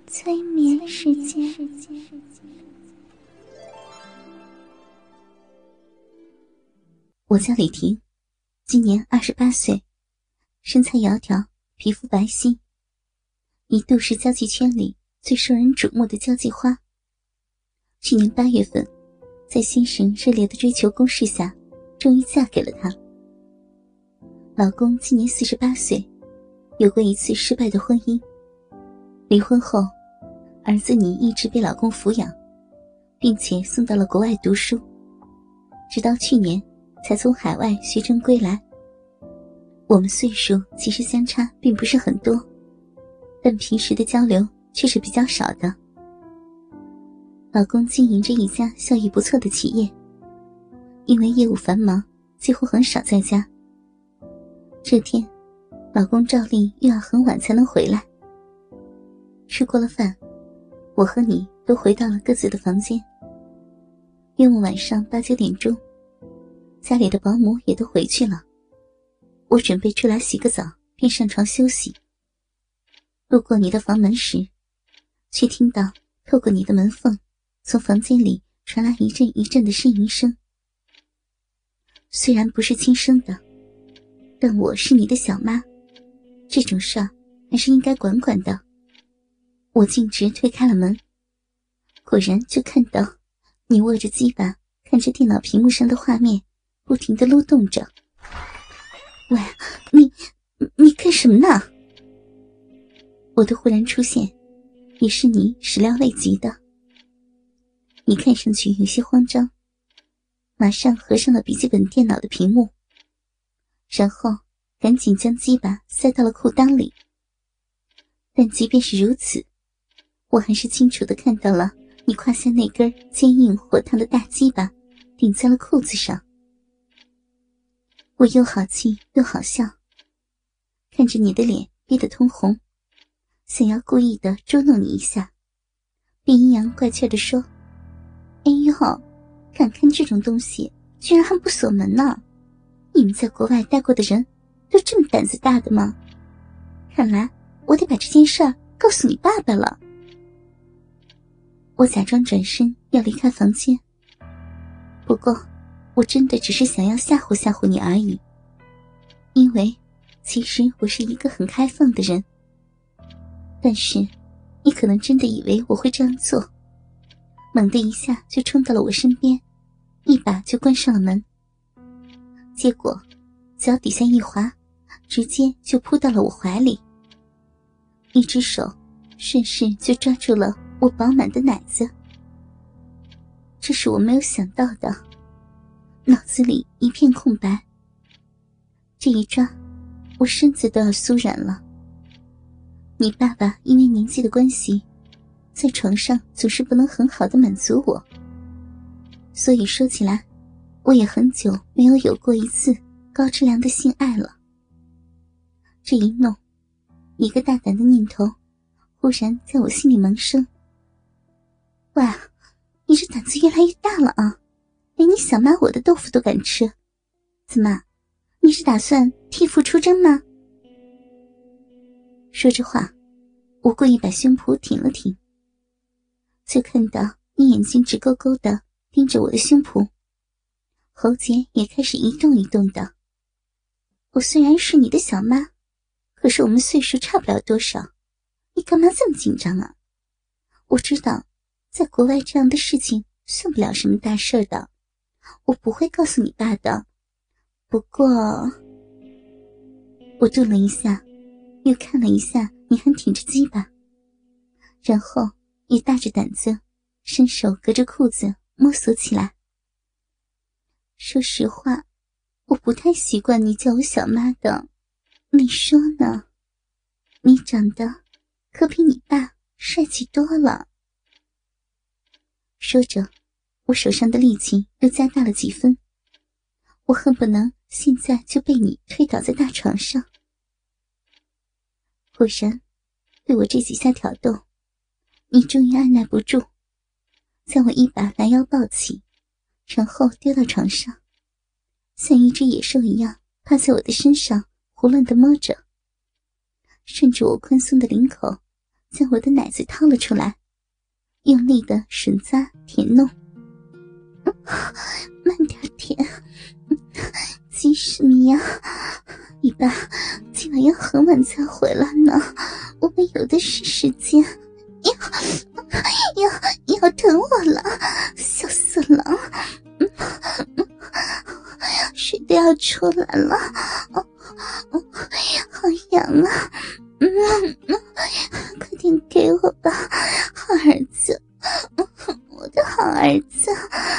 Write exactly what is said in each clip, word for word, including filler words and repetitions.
催眠时间。 我叫李婷，今年二十八岁，身材窈窕，皮肤白皙，一度是交际圈里最受人瞩目的交际花。去年八月份，在先生热烈的追求攻势下，终于嫁给了他。老公今年四十八岁，有过一次失败的婚姻。离婚后，儿子女一直被老公抚养，并且送到了国外读书，直到去年才从海外学成归来。我们岁数其实相差并不是很多，但平时的交流却是比较少的。老公经营着一家效益不错的企业，因为业务繁忙，几乎很少在家。这天，老公照例又要很晚才能回来。吃过了饭，我和你都回到了各自的房间。约莫晚上八九点钟，家里的保姆也都回去了。我准备出来洗个澡，便上床休息。路过你的房门时，却听到透过你的门缝，从房间里传来一阵一阵的呻吟声。虽然不是亲生的，但我是你的小妈，这种事儿还是应该管管的。我径直推开了门，果然就看到你握着鸡巴，看着电脑屏幕上的画面，不停地撸动着。喂，你你干什么呢？我的忽然出现也是你始料未及的。你看上去有些慌张，马上合上了笔记本电脑的屏幕，然后赶紧将鸡巴塞到了裤裆里。但即便是如此，我还是清楚地看到了你胯下那根坚硬火烫的大鸡巴顶在了裤子上。我又好气又好笑，看着你的脸憋得通红，想要故意地捉弄你一下，便阴阳怪气地说：哎呦，敢看这种东西居然还不锁门呢！你们在国外待过的人都这么胆子大的吗？看来我得把这件事儿告诉你爸爸了。我假装转身要离开房间，不过我真的只是想要吓唬吓唬你而已，因为其实我是一个很开放的人。但是你可能真的以为我会这样做，猛地一下就冲到了我身边，一把就关上了门，结果脚底下一滑，直接就扑到了我怀里，一只手顺势就抓住了我饱满的奶子。这是我没有想到的，脑子里一片空白。这一抓，我身子都要酥软了。你爸爸因为年纪的关系，在床上总是不能很好的满足我，所以说起来，我也很久没有有过一次高质量的性爱了。这一弄，一个大胆的念头忽然在我心里萌生。喂，你这胆子越来越大了啊，连你小妈我的豆腐都敢吃，怎么，你是打算替父出征吗？说着话，我故意把胸脯挺了挺，就看到你眼睛直勾勾地盯着我的胸脯，喉结也开始一动一动的。我虽然是你的小妈，可是我们岁数差不了多少，你干嘛这么紧张啊？我知道在国外这样的事情算不了什么大事的，我不会告诉你爸的。不过……我顿了一下，又看了一下你还挺着鸡巴，然后也大着胆子伸手隔着裤子摸索起来。说实话，我不太习惯你叫我小妈的，你说呢？你长得可比你爸帅气多了。说着，我手上的力气又加大了几分，我恨不能现在就被你推倒在大床上。果然，被我这几下挑逗，你终于按耐不住，将我一把拦腰抱起，然后丢到床上，像一只野兽一样趴在我的身上胡乱地摸着，顺着我宽松的领口将我的奶子掏了出来，用力的吮咂舔弄。慢点舔，急什么呀？你爸今晚要很晚才回来呢，我们有的是时间。要要要疼我了，小色狼！水都要出来了，好痒啊！嗯，快点给我吧，好儿子，我的好儿子。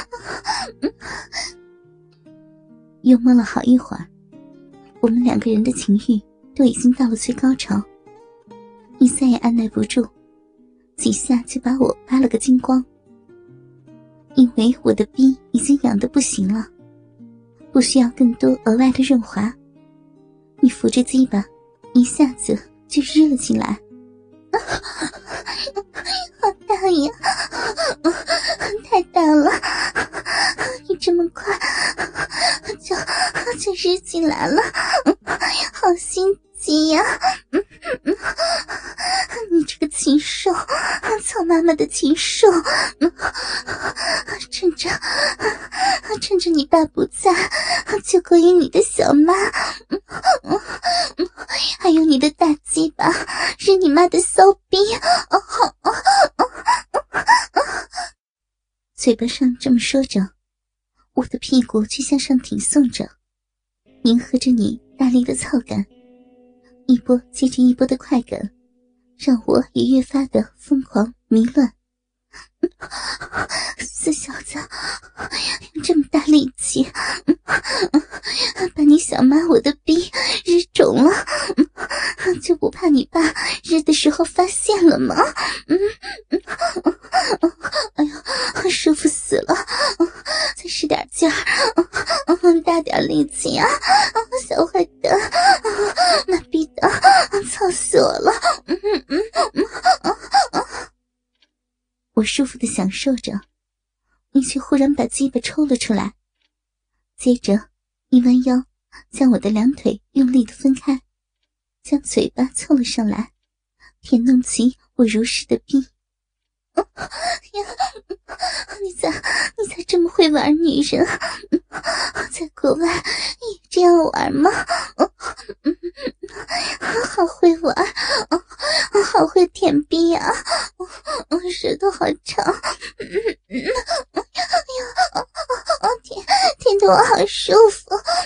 又摸了好一会儿，我们两个人的情欲都已经到了最高潮，你再也按耐不住，几下就把我扒了个精光。因为我的逼已经痒得不行了，不需要更多额外的润滑，你扶着鸡巴一下子就日了进来。好大呀，太大了，你这么快就就日进来了，好心急呀！你这个禽兽，曹妈妈的禽兽，趁着趁着你爸不在，就勾引你的小妈，还有你的大鸡巴是你妈的骚逼。嘴巴上这么说着，我的屁股却向上挺送着，迎合着你大力的操感，一波接着一波的快感，让我也越发的疯狂迷乱。死小子，用这么大力气，把你小妈我的逼日肿了，就不怕你爸日的时候发现了吗？嗯，哎呀，舒服死了，再使点劲儿，大点力气啊，小坏蛋，妈逼的，操死我了！嗯嗯嗯。我舒服地享受着，你却忽然把鸡巴抽了出来，接着一弯腰，将我的两腿用力地分开，将嘴巴凑了上来，舔弄起我如湿的逼。呀，你咋你咋这么会玩女人？在国外也这样玩吗？好会玩，好会舔逼啊！舌头好长，舔舔得我好舒服，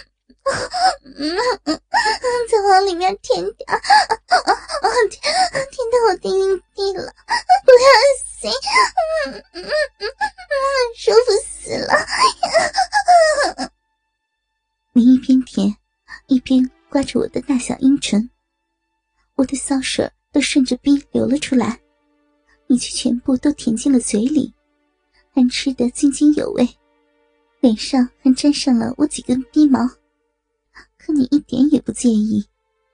再往里面舔点，舔舔到我的阴蒂了，不要行，舒服死了！你一边舔一边刮着我的大小阴唇，我的骚水都顺着逼流了出来，你却全部都舔进了嘴里，还吃得津津有味，脸上还沾上了我几根逼毛，可你一点也不介意。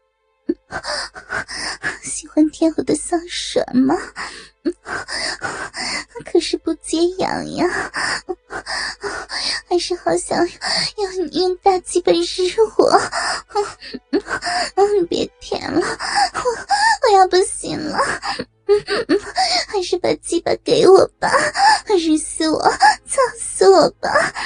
喜欢舔我的骚水吗？可是不解痒呀，还是好想要你用大鸡巴日我。你别舔了，我我要不行了，还是把鸡巴给我吧，日死我，操死我吧！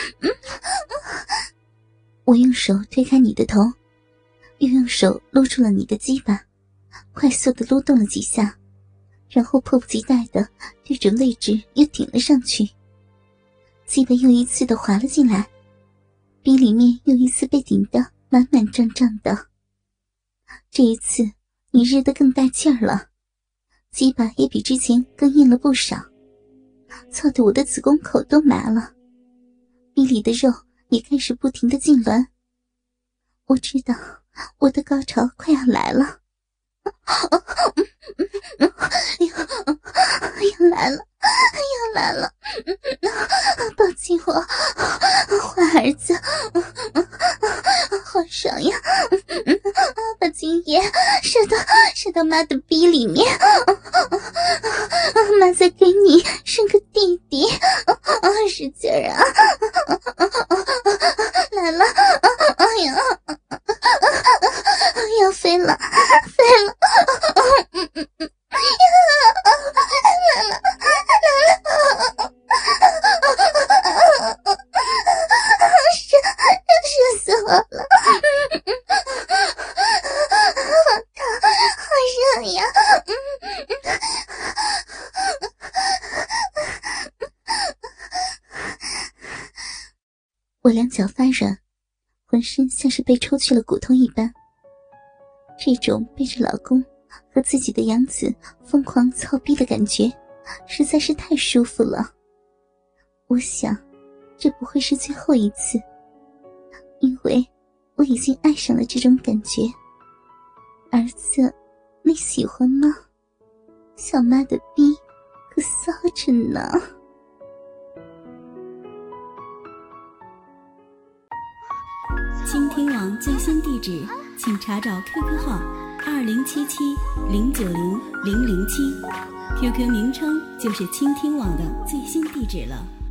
我用手推开你的头，又用手撸住了你的鸡巴，快速地撸动了几下，然后迫不及待地对准位置又顶了上去，鸡巴又一次地滑了进来，逼里面又一次被顶得满满胀胀的。这一次你日得更带劲儿了，鸡巴也比之前更硬了不少，操得我的子宫口都麻了，逼里的肉也开始不停地痉挛。我知道我的高潮快要来了，要来了，要来了，抱紧我，坏儿子，好爽呀！把精液射到射到妈的逼里面，妈再给你生个弟弟，使劲儿啊！来了，哎呀，要飞了，飞了！ 我两脚发软，浑身像是被抽去了骨头一般。这种背着老公和自己的养子疯狂操逼的感觉实在是太舒服了。我想这不会是最后一次，因为我已经爱上了这种感觉。儿子，你喜欢吗？小妈的逼可骚着呢。 倾听网最新地址，请查找 Q Q 号二零七七零九零零零七 ，Q Q 名称就是倾听网的最新地址了。